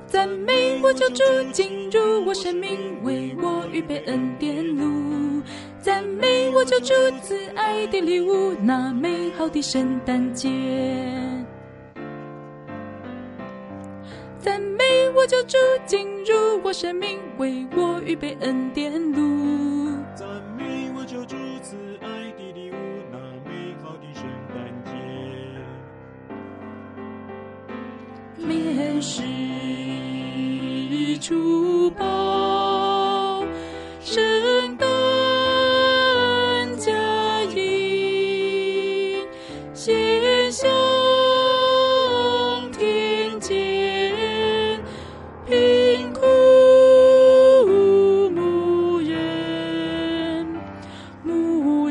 赞美我救主进入我生命，为我预备恩典路。赞美我救主慈爱的礼物，那美好的圣诞节。赞美我救主进入我生命，为我预备恩典路。 赞美我救主慈爱的礼物，那美好的圣诞节。 面世珠宝，圣诞佳音，献向天间贫苦牧人，牧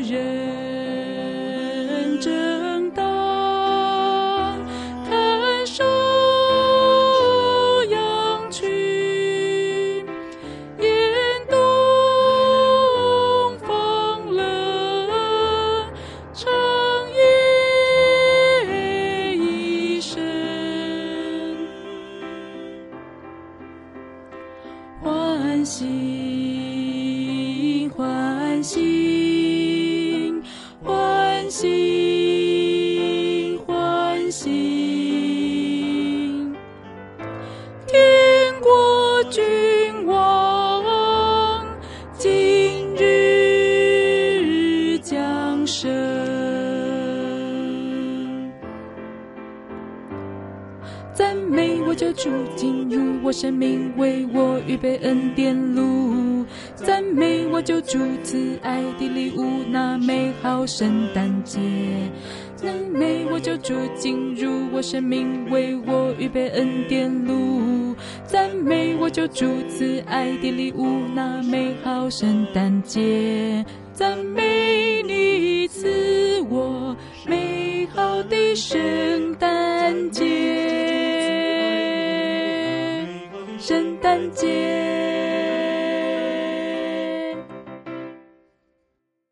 人正当看守羊群，沿东方冷，长夜已深，欢欣欢欣欢欣欢欣，天国君王今日降生。赞美我救主进入我生命，为我预备恩典路。赞美我救主慈爱的礼物，那美好圣诞节。赞美我救主进入我生命，为我预备恩典路。赞美我救主慈爱的礼物，那美好圣诞节。赞美你赐我美好的圣诞节，圣诞节。